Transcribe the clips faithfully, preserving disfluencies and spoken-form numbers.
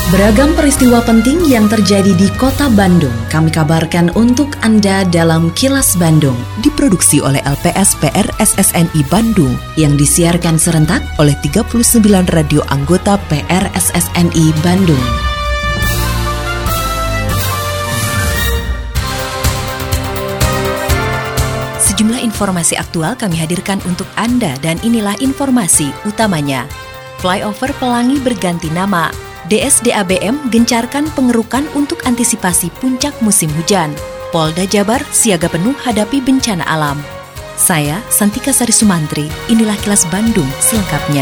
Beragam peristiwa penting yang terjadi di Kota Bandung kami kabarkan untuk Anda dalam Kilas Bandung. Diproduksi oleh L P S P R S S N I Bandung yang disiarkan serentak oleh tiga puluh sembilan radio anggota P R S S N I Bandung. Sejumlah informasi aktual kami hadirkan untuk Anda dan inilah informasi utamanya. Flyover Pelangi berganti nama. D S D A B M gencarkan pengerukan untuk antisipasi puncak musim hujan. Polda Jabar siaga penuh hadapi bencana alam. Saya, Santika Sari Sumantri, inilah Kilas Bandung selengkapnya.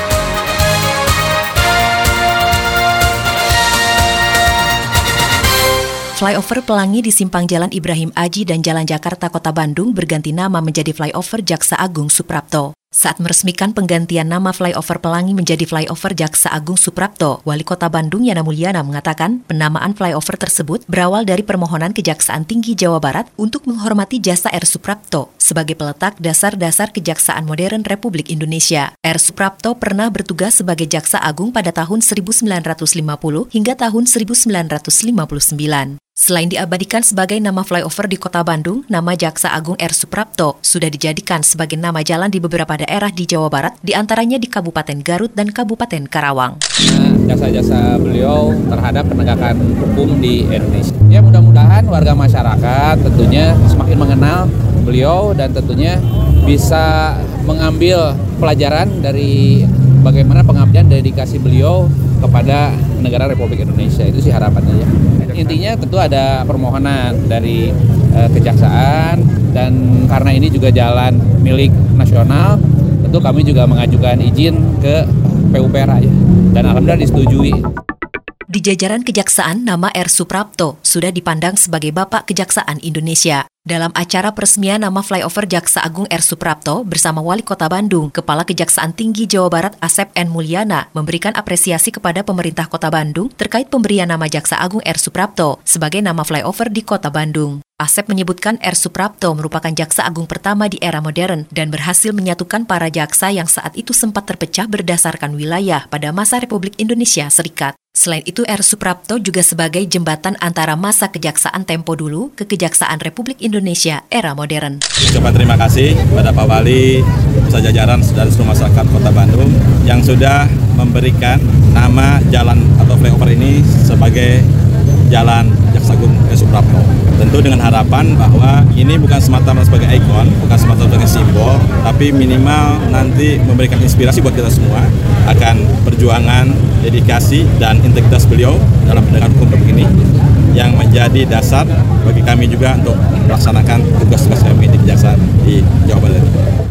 Flyover Pelangi di Simpang Jalan Ibrahim Aji dan Jalan Jakarta Kota Bandung berganti nama menjadi Flyover Jaksa Agung Suprapto. Saat meresmikan penggantian nama Flyover Pelangi menjadi Flyover Jaksa Agung Suprapto, Wali Kota Bandung Yana Mulyana mengatakan penamaan flyover tersebut berawal dari permohonan Kejaksaan Tinggi Jawa Barat untuk menghormati jasa R. Suprapto sebagai peletak dasar-dasar Kejaksaan Modern Republik Indonesia. R. Suprapto pernah bertugas sebagai Jaksa Agung pada tahun seribu sembilan ratus lima puluh hingga tahun seribu sembilan ratus lima puluh sembilan. Selain diabadikan sebagai nama flyover di Kota Bandung, nama Jaksa Agung R. Suprapto sudah dijadikan sebagai nama jalan di beberapa daerah di Jawa Barat, di antaranya di Kabupaten Garut dan Kabupaten Karawang. Jasa-jasa beliau terhadap penegakan hukum di Indonesia. Ya mudah-mudahan warga masyarakat tentunya semakin mengenal beliau dan tentunya bisa mengambil pelajaran dari bagaimana pengabdian dedikasi beliau kepada negara Republik Indonesia. Itu sih harapannya ya. Intinya tentu ada permohonan dari uh, Kejaksaan dan karena ini juga jalan milik nasional, tentu kami juga mengajukan izin ke P U P R A ya. Dan alhamdulillah disetujui. Di jajaran Kejaksaan, nama R. Suprapto sudah dipandang sebagai Bapak Kejaksaan Indonesia. Dalam acara peresmian nama Flyover Jaksa Agung R. Suprapto bersama Wali Kota Bandung, Kepala Kejaksaan Tinggi Jawa Barat Asep N. Mulyana memberikan apresiasi kepada pemerintah Kota Bandung terkait pemberian nama Jaksa Agung R. Suprapto sebagai nama flyover di Kota Bandung. Asep menyebutkan R. Suprapto merupakan jaksa agung pertama di era modern dan berhasil menyatukan para jaksa yang saat itu sempat terpecah berdasarkan wilayah pada masa Republik Indonesia Serikat. Selain itu, R. Suprapto juga sebagai jembatan antara masa kejaksaan tempo dulu ke Kejaksaan Republik Indonesia era modern. Ucapan terima kasih kepada Pak Wali, beserta jajaran dan seluruh masyarakat Kota Bandung yang sudah memberikan nama jalan atau flyover ini sebagai Jalan Jaksa Agung R. Suprapto. Tentu dengan harapan bahwa ini bukan semata-mata sebagai ikon, bukan semata-mata sebagai simbol, tapi minimal nanti memberikan inspirasi buat kita semua akan perjuangan, dedikasi, dan integritas beliau dalam penegakan hukum Republik ini yang menjadi dasar bagi kami juga untuk melaksanakan tugas-tugas kami di Kejaksaan di Jawa Barat.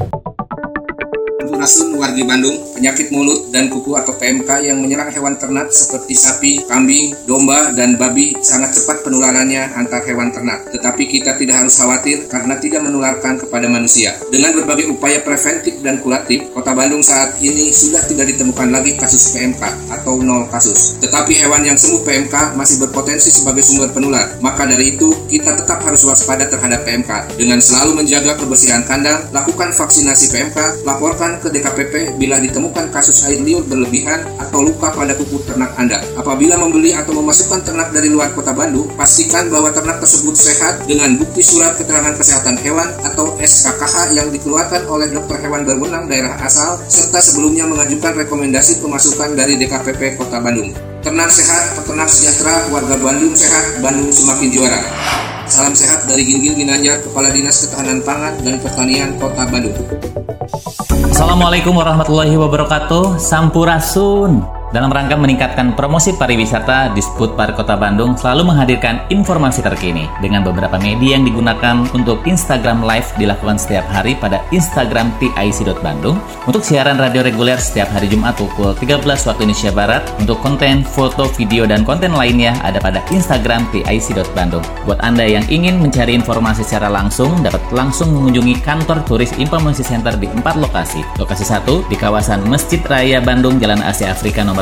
Rasun wargi Bandung, penyakit mulut dan kuku atau P M K yang menyerang hewan ternak seperti sapi, kambing, domba, dan babi sangat cepat penularannya antar hewan ternak. Tetapi kita tidak harus khawatir karena tidak menularkan kepada manusia. Dengan berbagai upaya preventif dan kuratif, Kota Bandung saat ini sudah tidak ditemukan lagi kasus P M K atau nol kasus. Tetapi hewan yang sembuh P M K masih berpotensi sebagai sumber penular. Maka dari itu, kita tetap harus waspada terhadap P M K. Dengan selalu menjaga kebersihan kandang, lakukan vaksinasi P M K, laporkan ke D K P P bila ditemukan kasus air liur berlebihan atau luka pada kuku ternak Anda. Apabila membeli atau memasukkan ternak dari luar Kota Bandung, pastikan bahwa ternak tersebut sehat dengan bukti surat keterangan kesehatan hewan atau S K K H yang dikeluarkan oleh dokter hewan berwenang daerah asal, serta sebelumnya mengajukan rekomendasi pemasukan dari D K P P Kota Bandung. Ternak sehat, peternak sejahtera, warga Bandung sehat, Bandung semakin juara. Salam sehat dari Ginggil Ginanjar, Kepala Dinas Ketahanan Pangan dan Pertanian Kota Bandung. Assalamualaikum warahmatullahi wabarakatuh. Sampurasun. Dalam rangka meningkatkan promosi pariwisata, Disput Pari Kota Bandung selalu menghadirkan informasi terkini dengan beberapa media yang digunakan untuk Instagram Live dilakukan setiap hari pada Instagram T I C dot bandung. Untuk siaran radio reguler setiap hari Jumat pukul tiga belas waktu Indonesia Barat. Untuk konten, foto, video, dan konten lainnya ada pada Instagram T I C dot bandung. Buat Anda yang ingin mencari informasi secara langsung, dapat langsung mengunjungi kantor Turis Informasi Center di empat lokasi. Lokasi satu di kawasan Masjid Raya Bandung, Jalan Asia Afrika nomor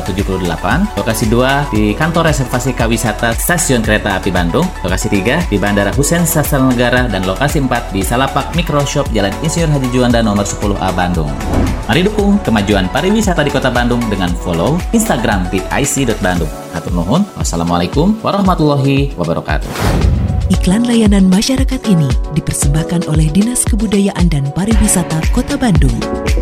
nomor tujuh puluh delapan, lokasi dua di kantor reservasi K Wisata Stasiun Kereta Api Bandung, lokasi tiga di Bandara Husein Sastranegara, dan lokasi empat di Salapak Micro Shop Jalan Insinyur Haji Juanda nomor sepuluh A Bandung. Mari dukung kemajuan pariwisata di Kota Bandung dengan follow Instagram di i c dot bandung. Hatur nuhun. Wassalamualaikum warahmatullahi wabarakatuh. Iklan layanan masyarakat ini dipersembahkan oleh Dinas Kebudayaan dan Pariwisata Kota Bandung.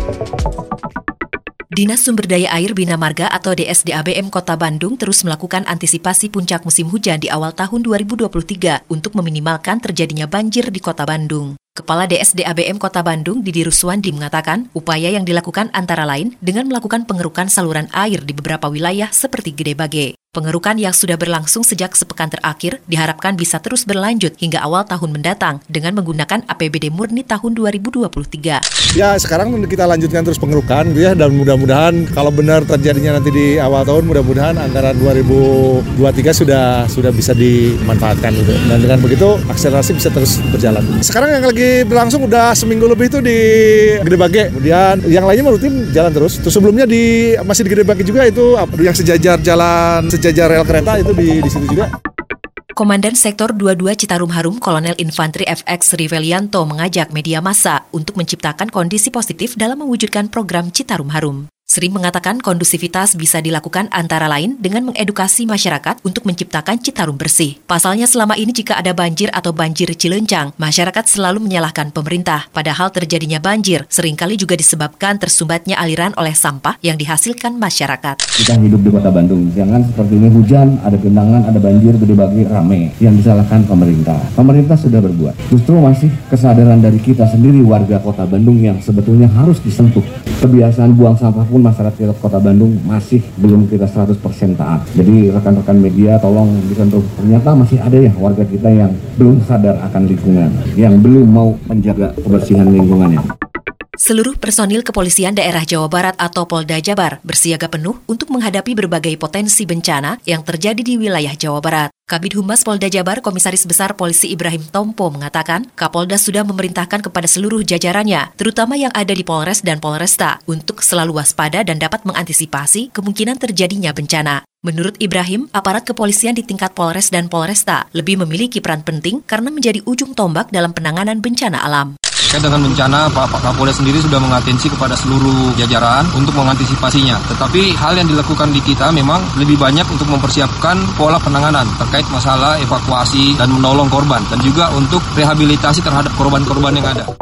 Dinas Sumber Daya Air Bina Marga atau D S D A B M Kota Bandung terus melakukan antisipasi puncak musim hujan di awal tahun dua ribu dua puluh tiga untuk meminimalkan terjadinya banjir di Kota Bandung. Kepala D S D A B M Kota Bandung, Didi Ruswandi, mengatakan upaya yang dilakukan antara lain dengan melakukan pengerukan saluran air di beberapa wilayah seperti Gede Bage. Pengerukan yang sudah berlangsung sejak sepekan terakhir diharapkan bisa terus berlanjut hingga awal tahun mendatang dengan menggunakan A P B D murni tahun dua ribu dua puluh tiga. Ya, sekarang kita lanjutkan terus pengerukan ya, dan mudah-mudahan kalau benar terjadinya nanti di awal tahun, mudah-mudahan anggaran dua ribu dua puluh tiga sudah sudah bisa dimanfaatkan gitu. Dan dengan begitu akselerasi bisa terus berjalan. Sekarang yang lagi berlangsung udah seminggu lebih itu di Gede Bage. Kemudian yang lainnya rutin jalan terus. Terus sebelumnya di masih di Gede Bage juga itu yang sejajar jalan sejajar rel kereta itu di di situ juga. Komandan Sektor dua puluh dua Citarum Harum Kolonel Infantri F X Rivelianto mengajak media massa untuk menciptakan kondisi positif dalam mewujudkan program Citarum Harum. Sri mengatakan kondusivitas bisa dilakukan antara lain dengan mengedukasi masyarakat untuk menciptakan Citarum bersih. Pasalnya selama ini jika ada banjir atau banjir cilencang, masyarakat selalu menyalahkan pemerintah. Padahal terjadinya banjir seringkali juga disebabkan tersumbatnya aliran oleh sampah yang dihasilkan masyarakat. Kita hidup di Kota Bandung, jangan seperti ini hujan, ada genangan, ada banjir, Gede Bage rame. Yang disalahkan pemerintah. Pemerintah sudah berbuat. Justru masih kesadaran dari kita sendiri warga Kota Bandung yang sebetulnya harus disentuh. Kebiasaan buang sampah pun masyarakat Kota Bandung masih belum kita seratus persen taat. Jadi rekan-rekan media tolong disentuh. Ternyata masih ada ya warga kita yang belum sadar akan lingkungan, yang belum mau menjaga kebersihan lingkungannya. Seluruh personil kepolisian daerah Jawa Barat atau Polda Jabar bersiaga penuh untuk menghadapi berbagai potensi bencana yang terjadi di wilayah Jawa Barat. Kabid Humas Polda Jabar Komisaris Besar Polisi Ibrahim Tompo mengatakan, Kapolda sudah memerintahkan kepada seluruh jajarannya, terutama yang ada di Polres dan Polresta, untuk selalu waspada dan dapat mengantisipasi kemungkinan terjadinya bencana. Menurut Ibrahim, aparat kepolisian di tingkat Polres dan Polresta lebih memiliki peran penting karena menjadi ujung tombak dalam penanganan bencana alam. Terkait dengan bencana, Pak, Pak Kapolda sendiri sudah mengatensi kepada seluruh jajaran untuk mengantisipasinya. Tetapi hal yang dilakukan di kita memang lebih banyak untuk mempersiapkan pola penanganan terkait masalah evakuasi dan menolong korban, dan juga untuk rehabilitasi terhadap korban-korban yang ada.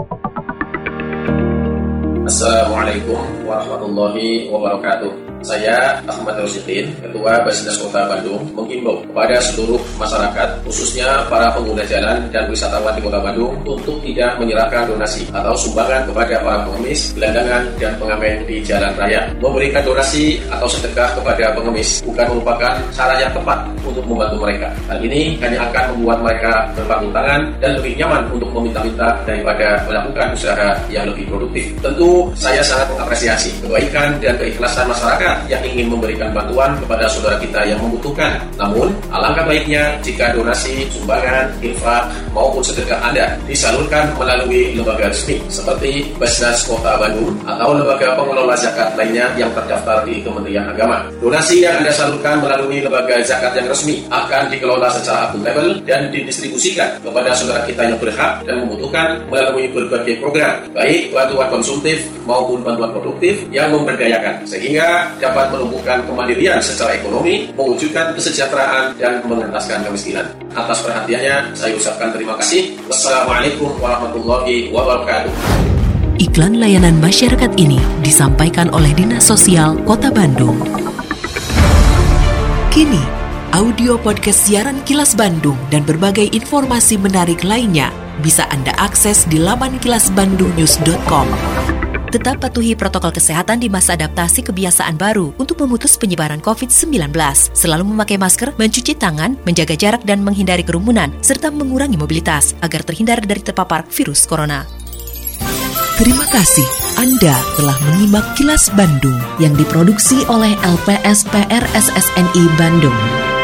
Assalamualaikum warahmatullahi wabarakatuh. Saya Ahmad Rosidin, Ketua Basnas Kota Bandung, menghimbau kepada seluruh masyarakat, khususnya para pengguna jalan dan wisatawan di Kota Bandung, untuk tidak menyerahkan donasi atau sumbangan kepada para pengemis, gelandangan, dan pengamen di jalan raya. Memberikan donasi atau sedekah kepada pengemis bukan merupakan cara yang tepat untuk membantu mereka. Hal ini hanya akan membuat mereka berpanggung tangan dan lebih nyaman untuk meminta-minta daripada melakukan usaha yang lebih produktif. Tentu saya sangat mengapresiasi kebaikan dan keikhlasan masyarakat yang ingin memberikan bantuan kepada saudara kita yang membutuhkan. Namun, alangkah baiknya jika donasi, sumbangan, infak, maupun sedekah Anda disalurkan melalui lembaga resmi seperti Basnas Kota Bandung atau lembaga pengelola zakat lainnya yang terdaftar di Kementerian Agama. Donasi yang Anda salurkan melalui lembaga zakat yang resmi akan dikelola secara akuntabel dan didistribusikan kepada saudara kita yang berhak dan membutuhkan melalui berbagai program, baik bantuan konsumtif maupun bantuan produktif yang memberdayakan, sehingga dapat menumbuhkan kemandirian secara ekonomi, mewujudkan kesejahteraan, dan mengentaskan kemiskinan. Atas perhatiannya, saya ucapkan terima kasih. Wassalamualaikum warahmatullahi wabarakatuh. Iklan layanan masyarakat ini disampaikan oleh Dinas Sosial Kota Bandung. Kini, audio podcast siaran Kilas Bandung dan berbagai informasi menarik lainnya bisa Anda akses di laman kilas bandung news dot com. Tetap patuhi protokol kesehatan di masa adaptasi kebiasaan baru untuk memutus penyebaran covid sembilan belas. Selalu memakai masker, mencuci tangan, menjaga jarak dan menghindari kerumunan, serta mengurangi mobilitas agar terhindar dari terpapar virus corona. Terima kasih Anda telah menyimak Kilas Bandung yang diproduksi oleh L P S P R S S N I Bandung.